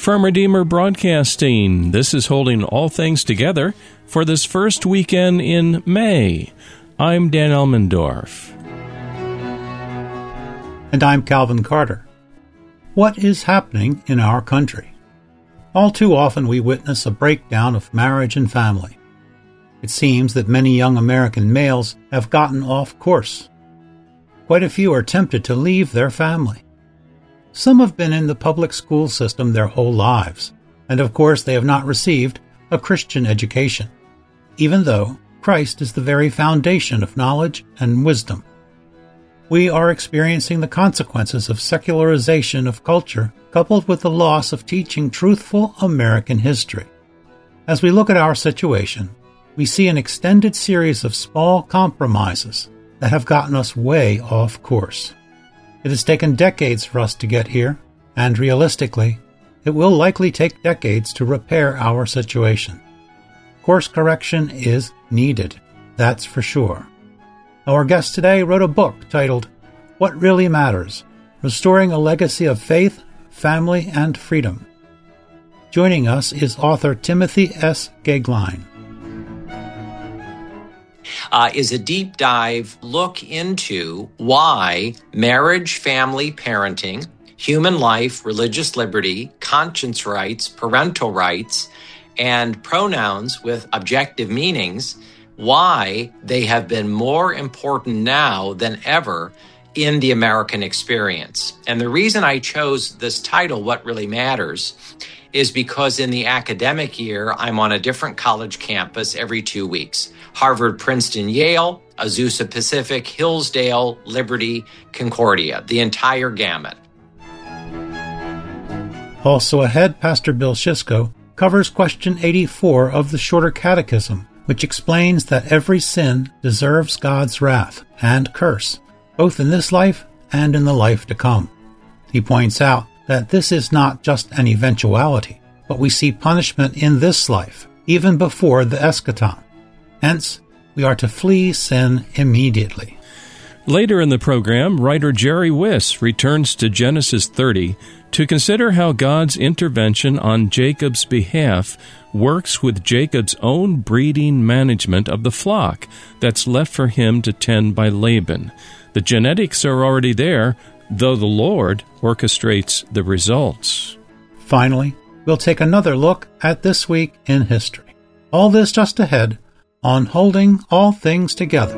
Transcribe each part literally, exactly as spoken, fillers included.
From Redeemer Broadcasting, this is holding all things together for this first weekend in May. I'm Dan Elmendorf. And I'm Calvin Carter. What is happening in our country? All too often we witness a breakdown of marriage and family. It seems that many young American males have gotten off course. Quite a few are tempted to leave their family. Some have been in the public school system their whole lives, and of course they have not received a Christian education, even though Christ is the very foundation of knowledge and wisdom. We are experiencing the consequences of secularization of culture, coupled with the loss of teaching truthful American history. As we look at our situation, we see an extended series of small compromises that have gotten us way off course. It has taken decades for us to get here, and realistically, it will likely take decades to repair our situation. Course correction is needed, that's for sure. Our guest today wrote a book titled, What Really Matters? Restoring a Legacy of Faith, Family, and Freedom. Joining us is author Timothy S. Goeglein. Uh, is a deep dive look into why marriage, family, parenting, human life, religious liberty, conscience rights, parental rights, and pronouns with objective meanings, why they have been more important now than ever in the American experience. And the reason I chose this title, What Really Matters, is because in the academic year, I'm on a different college campus every two weeks. Harvard, Princeton, Yale, Azusa Pacific, Hillsdale, Liberty, Concordia, the entire gamut. Also ahead, Pastor Bill Schisko covers question eighty-four of the Shorter Catechism, which explains that every sin deserves God's wrath and curse, both in this life and in the life to come. He points out that this is not just an eventuality, but we see punishment in this life, even before the eschaton. Hence, we are to flee sin immediately. Later in the program, writer Jerry Wiss returns to Genesis thirty to consider how God's intervention on Jacob's behalf works with Jacob's own breeding management of the flock that's left for him to tend by Laban. The genetics are already there, though the Lord orchestrates the results. Finally, we'll take another look at this week in history. All this just ahead on Holding All Things Together.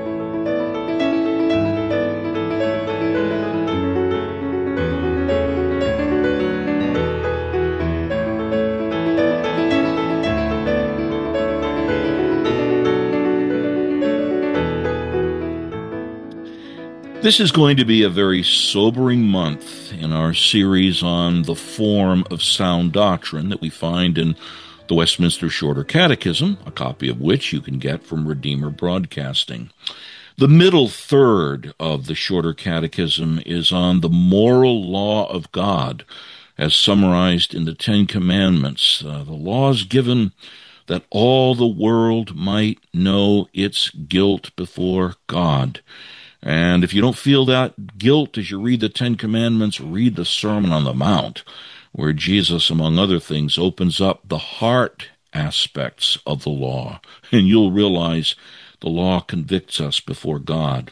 This is going to be a very sobering month in our series on the form of sound doctrine that we find in the Westminster Shorter Catechism, a copy of which you can get from Redeemer Broadcasting. The middle third of the Shorter Catechism is on the moral law of God, as summarized in the Ten Commandments. Uh, the laws given that all the world might know its guilt before God. And if you don't feel that guilt as you read the Ten Commandments, read the Sermon on the Mount, where Jesus, among other things, opens up the heart aspects of the law. And you'll realize the law convicts us before God.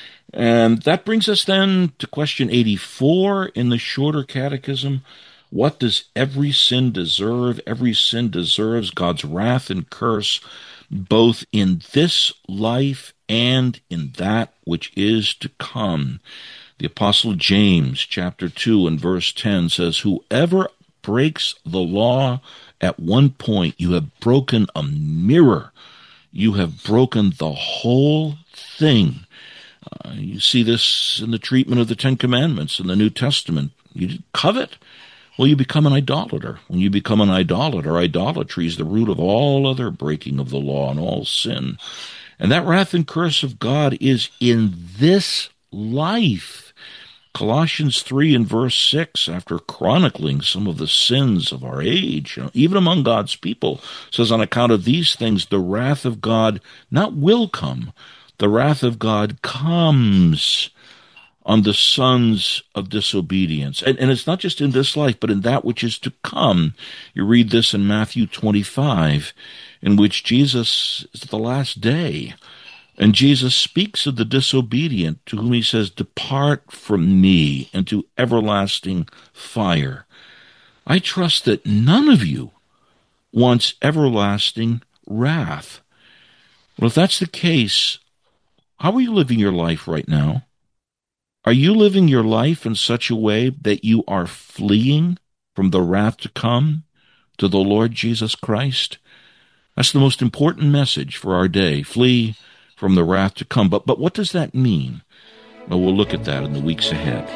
And that brings us then to question eighty-four in the Shorter Catechism. What does every sin deserve? Every sin deserves God's wrath and curse, both in this life and in that which is to come. The Apostle James, chapter two and verse ten says, Whoever breaks the law at one point, you have broken a mirror. You have broken the whole thing. Uh, you see this in the treatment of the Ten Commandments in the New Testament. You covet. Well, you become an idolater. When you become an idolater, idolatry is the root of all other breaking of the law and all sin. And that wrath and curse of God is in this life. Colossians three and verse six, after chronicling some of the sins of our age, you know, even among God's people, says, on account of these things, the wrath of God not will come, the wrath of God comes on the sons of disobedience. And, and it's not just in this life, but in that which is to come. You read this in Matthew twenty-five, in which Jesus is the last day. And Jesus speaks of the disobedient, to whom he says, "Depart from me into everlasting fire." I trust that none of you wants everlasting wrath. Well, if that's the case, how are you living your life right now? Are you living your life in such a way that you are fleeing from the wrath to come to the Lord Jesus Christ? That's the most important message for our day. Flee from the wrath to come. But, but what does that mean? Well, we'll look at that in the weeks ahead.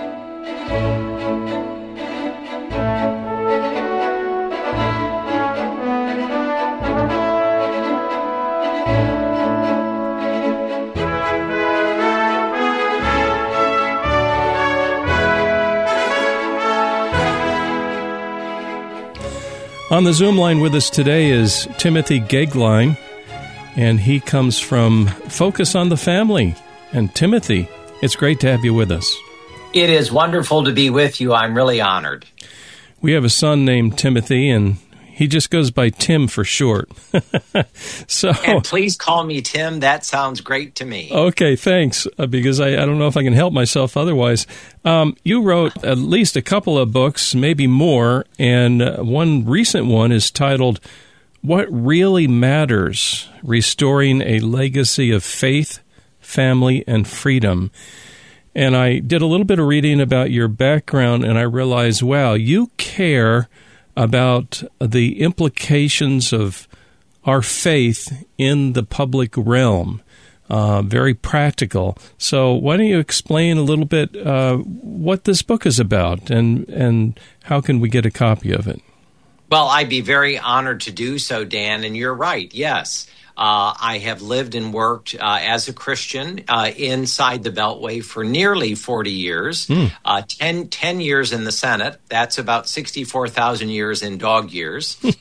On the Zoom line with us today is Timothy Goeglein, and he comes from Focus on the Family. And Timothy, it's great to have you with us. It is wonderful to be with you. I'm really honored. We have a son named Timothy, and he just goes by Tim for short. So, and please call me Tim. That sounds great to me. Okay, thanks, uh, because I, I don't know if I can help myself otherwise. Um, you wrote at least a couple of books, maybe more, and uh, one recent one is titled, "What Really Matters? Restoring a Legacy of Faith, Family, and Freedom." And I did a little bit of reading about your background, and I realized, wow, you care about the implications of our faith in the public realm. Uh, very practical. So why don't you explain a little bit uh, what this book is about, and, and how can we get a copy of it? Well, I'd be very honored to do so, Dan, and you're right, yes. Uh, I have lived and worked uh, as a Christian uh, inside the Beltway for nearly forty years, mm. uh, ten, ten years in the Senate. That's about sixty-four thousand years in dog years. uh,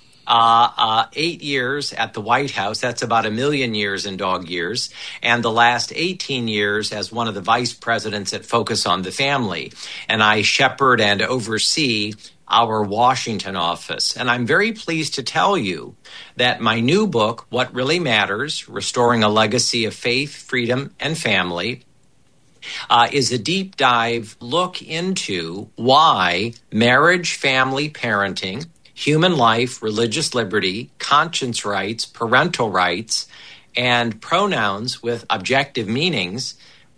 uh, eight years at the White House. That's about a million years in dog years. And the last eighteen years as one of the vice presidents at Focus on the Family. And I shepherd and oversee our Washington office. And I'm very pleased to tell you that my new book, What Really Matters, Restoring a Legacy of Faith, Freedom, and Family, uh, is a deep dive look into why marriage, family, parenting, human life, religious liberty, conscience rights, parental rights, and pronouns with objective meanings,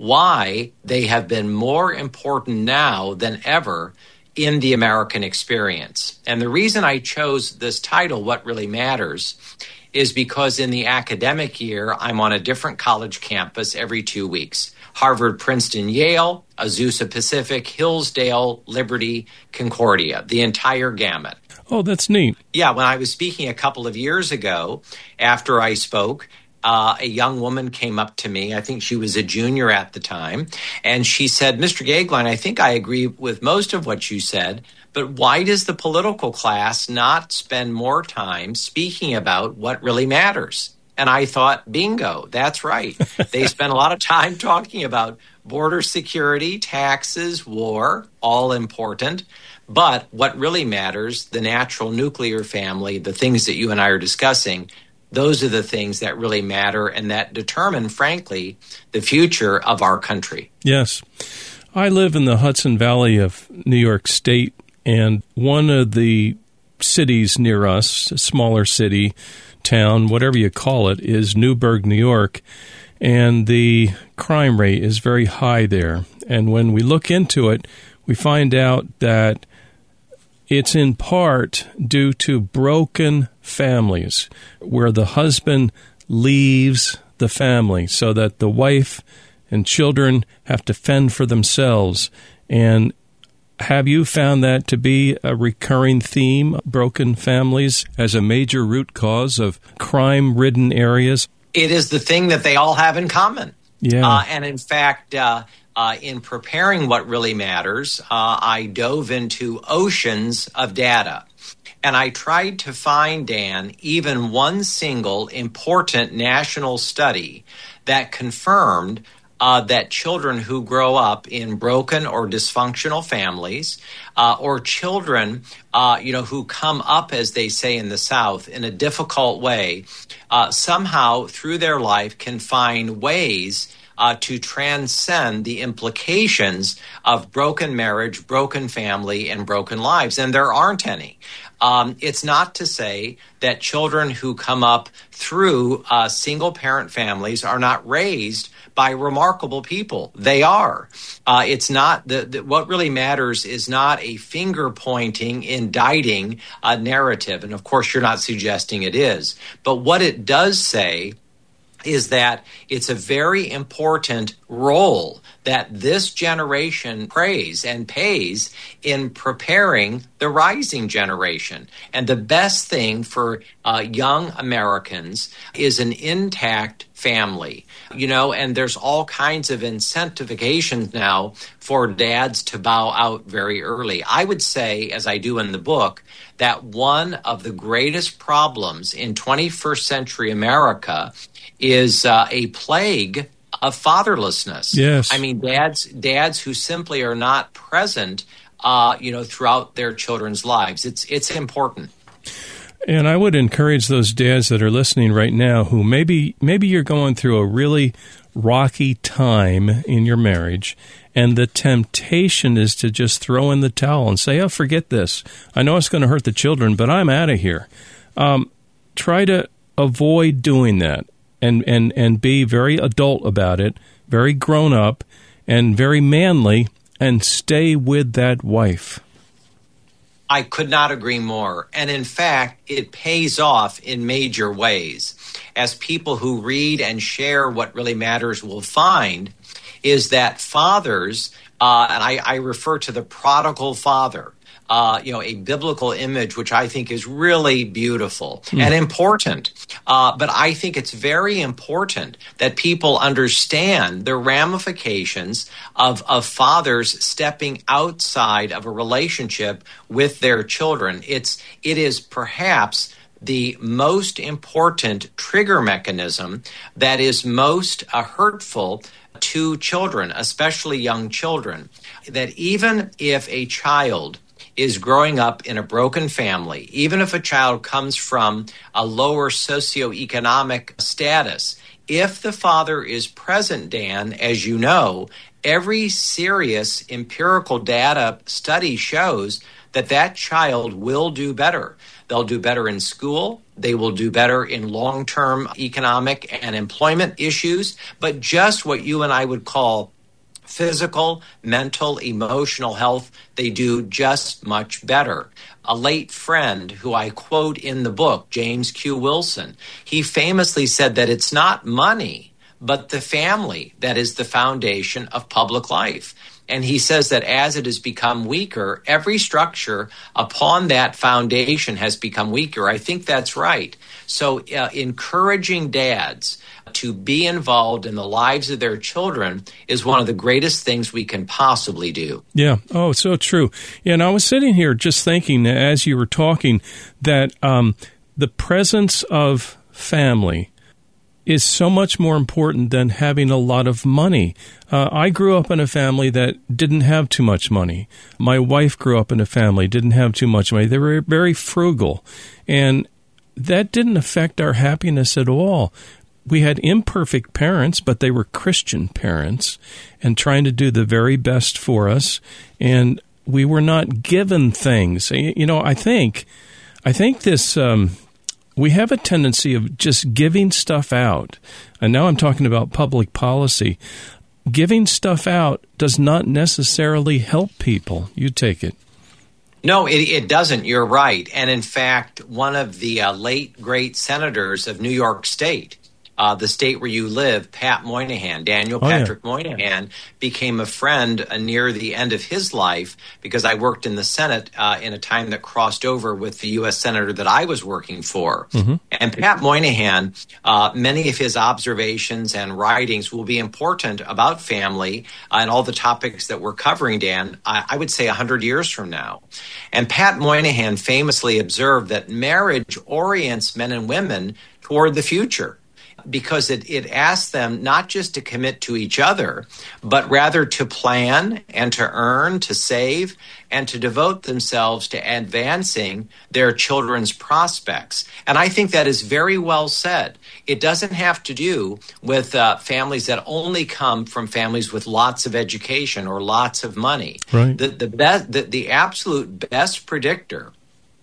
why they have been more important now than ever in the American experience. And the reason I chose this title, What Really Matters, is because in the academic year, I'm on a different college campus every two weeks. Harvard, Princeton, Yale, Azusa Pacific, Hillsdale, Liberty, Concordia, the entire gamut. Oh, that's neat. Yeah, when I was speaking a couple of years ago, after I spoke, Uh, a young woman came up to me. I think she was a junior at the time. And she said, "Mister Goeglein, I think I agree with most of what you said, but why does the political class not spend more time speaking about what really matters?" And I thought, bingo, that's right. They spend a lot of time talking about border security, taxes, war, all important. But what really matters, the natural nuclear family, the things that you and I are discussing, those are the things that really matter and that determine, frankly, the future of our country. Yes. I live in the Hudson Valley of New York State, and one of the cities near us, a smaller city, town, whatever you call it, is Newburgh, New York, and the crime rate is very high there. And when we look into it, we find out that it's in part due to broken families where the husband leaves the family so that the wife and children have to fend for themselves. And have you found that to be a recurring theme, broken families, as a major root cause of crime-ridden areas? It is the thing that they all have in common. Yeah. Uh, and in fact, uh, Uh, in preparing What Really Matters, uh, I dove into oceans of data. And I tried to find, Dan, even one single important national study that confirmed uh, that children who grow up in broken or dysfunctional families, uh, or children, uh, you know, who come up, as they say in the South, in a difficult way, uh, somehow through their life can find ways Uh, to transcend the implications of broken marriage, broken family, and broken lives. And there aren't any. Um, it's not to say that children who come up through uh, single-parent families are not raised by remarkable people. They are. Uh, it's not the, the what really matters is not a finger-pointing, indicting uh, narrative. And of course, you're not suggesting it is. But what it does say is that it's a very important role that this generation plays and pays in preparing the rising generation. And the best thing for uh, young Americans is an intact family, you know, and there's all kinds of incentivizations now for dads to bow out very early. I would say, as I do in the book, that one of the greatest problems in twenty-first century America is uh, a plague of fatherlessness. Yes. I mean, dads dads who simply are not present, uh, you know, throughout their children's lives. It's it's important. And I would encourage those dads that are listening right now who maybe maybe you're going through a really rocky time in your marriage, and the temptation is to just throw in the towel and say, oh, forget this. I know it's going to hurt the children, but I'm out of here. Um, try to avoid doing that. And, and, and be very adult about it, very grown up, and very manly, and stay with that wife. I could not agree more. And in fact, it pays off in major ways. As people who read and share what really matters will find, is that fathers, uh, and I, I refer to the prodigal father, Uh, you know, a biblical image, which I think is really beautiful mm. and important. Uh, but I think it's very important that people understand the ramifications of, of fathers stepping outside of a relationship with their children. It's, it is perhaps the most important trigger mechanism that is most uh, hurtful to children, especially young children. That even if a child is growing up in a broken family, even if a child comes from a lower socioeconomic status, if the father is present, Dan, as you know, every serious empirical data study shows that that child will do better. They'll do better in school. They will do better in long-term economic and employment issues. But just what you and I would call physical, mental, emotional health, they do just much better. A late friend who I quote in the book, James Q. Wilson, he famously said that it's not money, but the family that is the foundation of public life. And he says that as it has become weaker, every structure upon that foundation has become weaker. I think that's right. So uh, encouraging dads to be involved in the lives of their children is one of the greatest things we can possibly do. Yeah. Oh, so true. Yeah, and I was sitting here just thinking as you were talking that um, the presence of family is so much more important than having a lot of money. Uh, I grew up in a family that didn't have too much money. My wife grew up in a family didn't have too much money. They were very frugal, and that didn't affect our happiness at all. We had imperfect parents, but they were Christian parents and trying to do the very best for us, and we were not given things. You know, I think, I think this. Um, We have a tendency of just giving stuff out, and now I'm talking about public policy. Giving stuff out does not necessarily help people. You take it. No, it, it doesn't. You're right. And in fact, one of the uh, late, great senators of New York State, uh, the state where you live, Pat Moynihan, Daniel oh, Patrick yeah. Moynihan, became a friend uh, near the end of his life because I worked in the Senate uh, in a time that crossed over with the U S senator that I was working for. Mm-hmm. And Pat Moynihan, uh, many of his observations and writings will be important about family uh, and all the topics that we're covering, Dan, I, I would say one hundred years from now. And Pat Moynihan famously observed that marriage orients men and women toward the future. because it, it asks them not just to commit to each other, but rather to plan and to earn, to save, and to devote themselves to advancing their children's prospects. And I think that is very well said. It doesn't have to do with uh, families that only come from families with lots of education or lots of money. Right. The, the, best, the, the absolute best predictor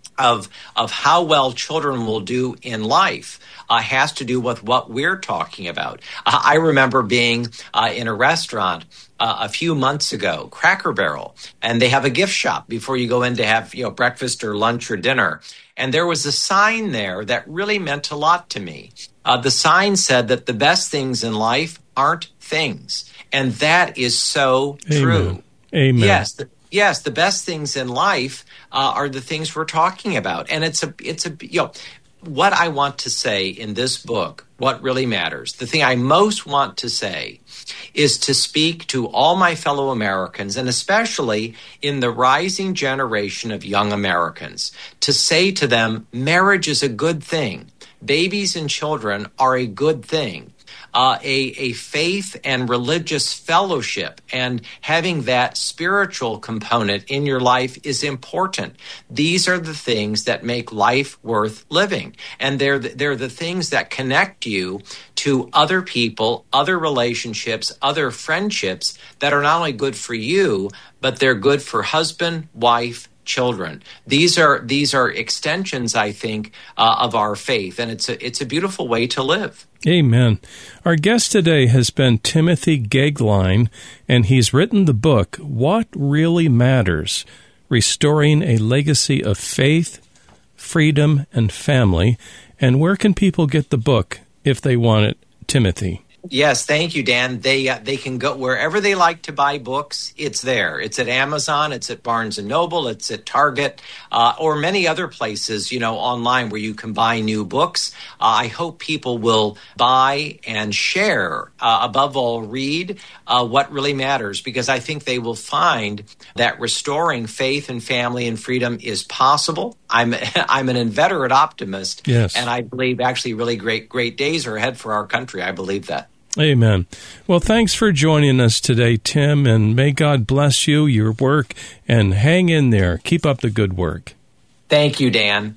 of of how well children will do in life uh, has to do with what we're talking about. Uh, I remember being uh, in a restaurant uh, a few months ago, Cracker Barrel, and they have a gift shop before you go in to have, you know, breakfast or lunch or dinner. And there was a sign there that really meant a lot to me. Uh, the sign said that the best things in life aren't things. And that is so Amen. True. Amen. Yes. The, Yes, the best things in life uh, are the things we're talking about. And it's a, it's a, you know, what I want to say in this book, what really matters, the thing I most want to say is to speak to all my fellow Americans, and especially in the rising generation of young Americans, to say to them, marriage is a good thing. Babies and children are a good thing. Uh, a, a faith and religious fellowship and having that spiritual component in your life is important. These are the things that make life worth living. And they're the, they're the things that connect you to other people, other relationships, other friendships that are not only good for you, but they're good for husband, wife, children. These are these are extensions, I think, uh, of our faith, and it's a it's a beautiful way to live. Amen. Our guest today has been Timothy Goeglein, and he's written the book, What Really Matters, Restoring a Legacy of Faith, Freedom, and Family. And where can people get the book if they want it, Timothy? Yes, thank you, Dan. They uh, they can go wherever they like to buy books. It's there. It's at Amazon. It's at Barnes and Noble. It's at Target, uh, or many other places, you know, online where you can buy new books. Uh, I hope people will buy and share. Uh, above all, read uh, What Really Matters, because I think they will find that restoring faith and family and freedom is possible. I'm I'm an inveterate optimist, yes, and I believe actually really great great days are ahead for our country. I believe that. Amen. Well, thanks for joining us today, Tim, and may God bless you, your work, and hang in there. Keep up the good work. Thank you, Dan.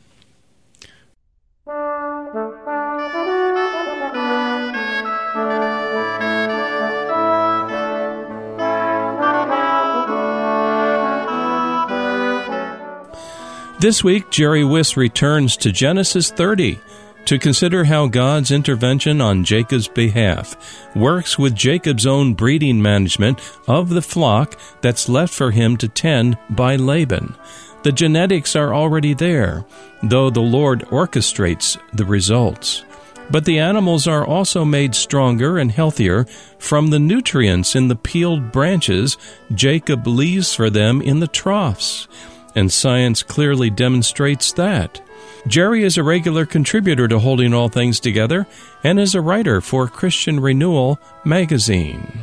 This week, Jerry Wiss returns to Genesis thirty to consider how God's intervention on Jacob's behalf works with Jacob's own breeding management of the flock that's left for him to tend by Laban. The genetics are already there, though the Lord orchestrates the results. But the animals are also made stronger and healthier from the nutrients in the peeled branches Jacob leaves for them in the troughs. And science clearly demonstrates that. Jerry is a regular contributor to Holding All Things Together and is a writer for Christian Renewal magazine.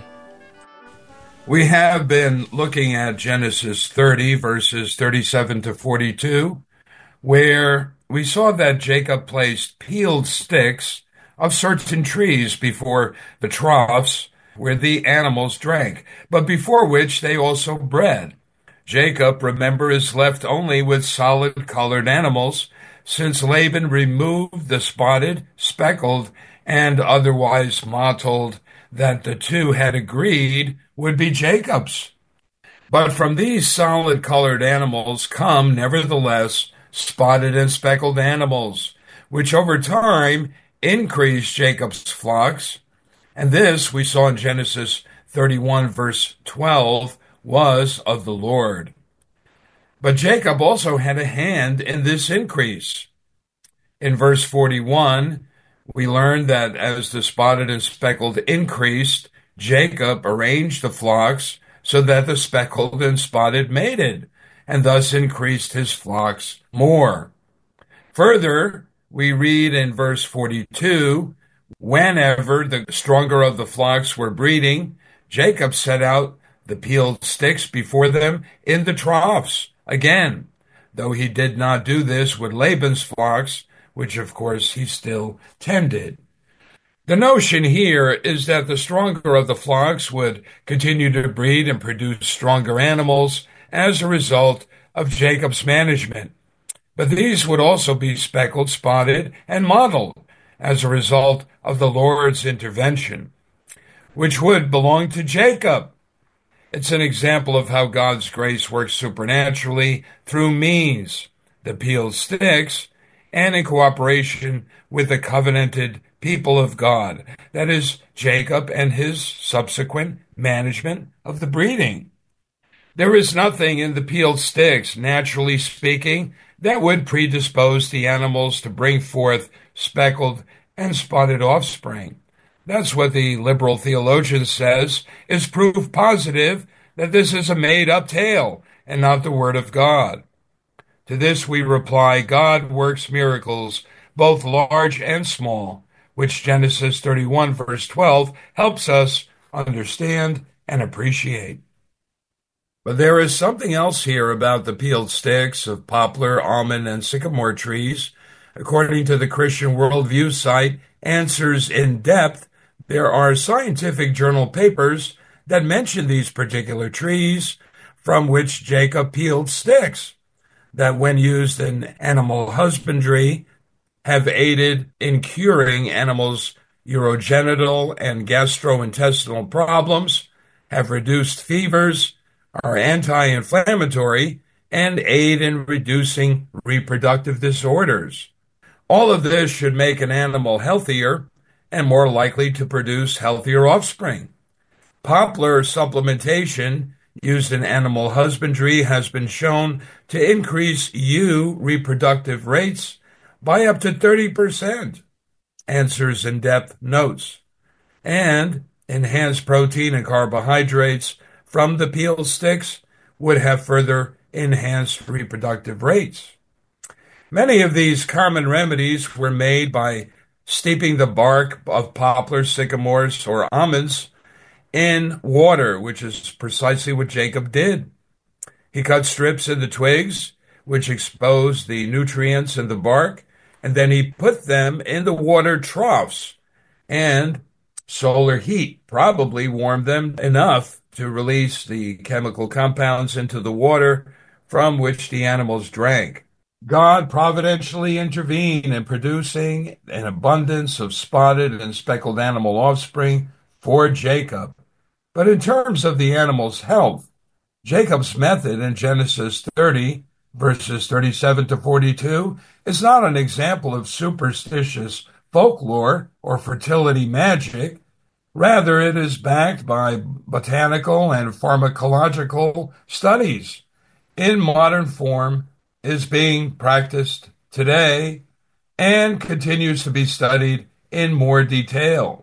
We have been looking at Genesis thirty, verses thirty-seven to forty-two, where we saw that Jacob placed peeled sticks of certain trees before the troughs where the animals drank, but before which they also bred. Jacob, remember, is left only with solid-colored animals, since Laban removed the spotted, speckled, and otherwise mottled that the two had agreed would be Jacob's. But from these solid-colored animals come, nevertheless, spotted and speckled animals, which over time increased Jacob's flocks. And this, we saw in Genesis thirty-one, verse twelve, was of the Lord. But Jacob also had a hand in this increase. In verse forty-one, we learn that as the spotted and speckled increased, Jacob arranged the flocks so that the speckled and spotted mated, and thus increased his flocks more. Further, we read in verse forty-two, whenever the stronger of the flocks were breeding, Jacob set out the peeled sticks before them in the troughs. Again, though he did not do this with Laban's flocks, which of course he still tended. The notion here is that the stronger of the flocks would continue to breed and produce stronger animals as a result of Jacob's management. But these would also be speckled, spotted, and mottled as a result of the Lord's intervention, which would belong to Jacob. It's an example of how God's grace works supernaturally through means, the peeled sticks, and in cooperation with the covenanted people of God, that is, Jacob and his subsequent management of the breeding. There is nothing in the peeled sticks, naturally speaking, that would predispose the animals to bring forth speckled and spotted offspring. That's what the liberal theologian says is proof positive that this is a made-up tale and not the word of God. To this we reply, God works miracles, both large and small, which Genesis thirty-one verse twelve helps us understand and appreciate. But there is something else here about the peeled sticks of poplar, almond, and sycamore trees. According to the Christian Worldview site Answers in Depth, there are scientific journal papers that mention these particular trees from which Jacob peeled sticks that, when used in animal husbandry, have aided in curing animals' urogenital and gastrointestinal problems, have reduced fevers, are anti-inflammatory, and aid in reducing reproductive disorders. All of this should make an animal healthier and more likely to produce healthier offspring. Poplar supplementation used in animal husbandry has been shown to increase ewe reproductive rates by up to thirty percent, Answers in Depth notes, and enhanced protein and carbohydrates from the peeled sticks would have further enhanced reproductive rates. Many of these common remedies were made by steeping the bark of poplar, sycamores, or almonds in water, which is precisely what Jacob did. He cut strips in the twigs, which exposed the nutrients in the bark, and then he put them in the water troughs, and solar heat probably warmed them enough to release the chemical compounds into the water from which the animals drank. God providentially intervened in producing an abundance of spotted and speckled animal offspring for Jacob. But in terms of the animal's health, Jacob's method in Genesis thirty, verses thirty-seven to forty-two, is not an example of superstitious folklore or fertility magic. Rather, it is backed by botanical and pharmacological studies. In modern form, is being practiced today and continues to be studied in more detail.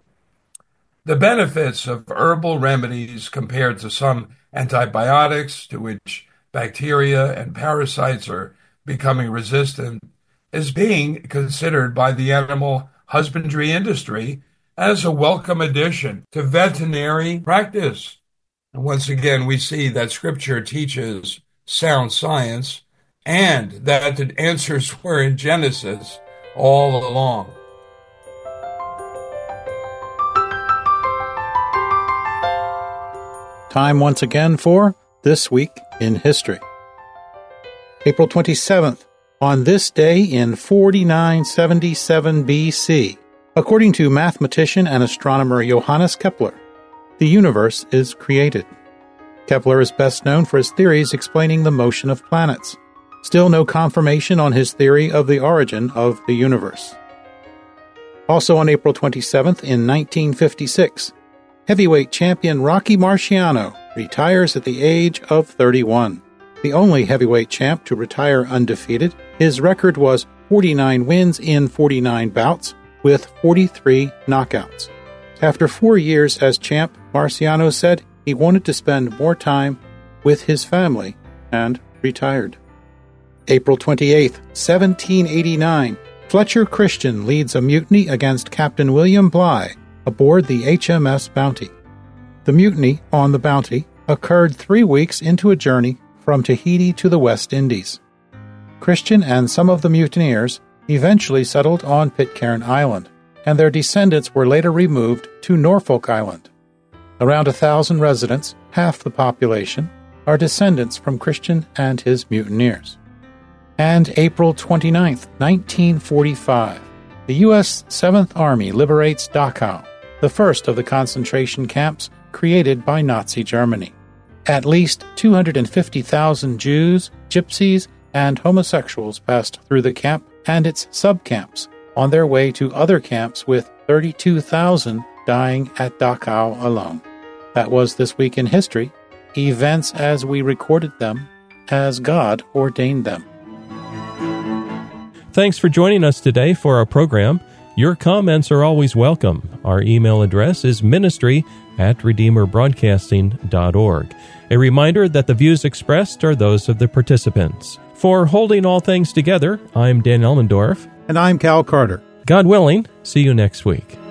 The benefits of herbal remedies compared to some antibiotics to which bacteria and parasites are becoming resistant is being considered by the animal husbandry industry as a welcome addition to veterinary practice. And once again, we see that Scripture teaches sound science and that the answers were in Genesis all along. Time once again for This Week in History. April twenty-seventh, on this day in forty-nine seventy-seven B C, according to mathematician and astronomer Johannes Kepler, the universe is created. Kepler is best known for his theories explaining the motion of planets. Still no confirmation on his theory of the origin of the universe. Also on April twenty-seventh in nineteen fifty-six, heavyweight champion Rocky Marciano retires at the age of thirty-one. The only heavyweight champ to retire undefeated, his record was forty-nine wins in forty-nine bouts with forty-three knockouts. After four years as champ, Marciano said he wanted to spend more time with his family and retired. April twenty-eighth, seventeen eighty-nine, Fletcher Christian leads a mutiny against Captain William Bligh aboard the H M S Bounty. The mutiny on the Bounty occurred three weeks into a journey from Tahiti to the West Indies. Christian and some of the mutineers eventually settled on Pitcairn Island, and their descendants were later removed to Norfolk Island. Around a thousand residents, half the population, are descendants from Christian and his mutineers. And April twenty-ninth, nineteen forty-five, the U S seventh Army liberates Dachau, the first of the concentration camps created by Nazi Germany. At least two hundred fifty thousand Jews, gypsies, and homosexuals passed through the camp and its subcamps on their way to other camps, with thirty-two thousand dying at Dachau alone. That was This Week in History, events as we recorded them, as God ordained them. Thanks for joining us today for our program. Your comments are always welcome. Our email address is ministry at redeemer broadcasting dot org. A reminder that the views expressed are those of the participants. For Holding All Things Together, I'm Dan Elmendorf. And I'm Cal Carter. God willing, see you next week.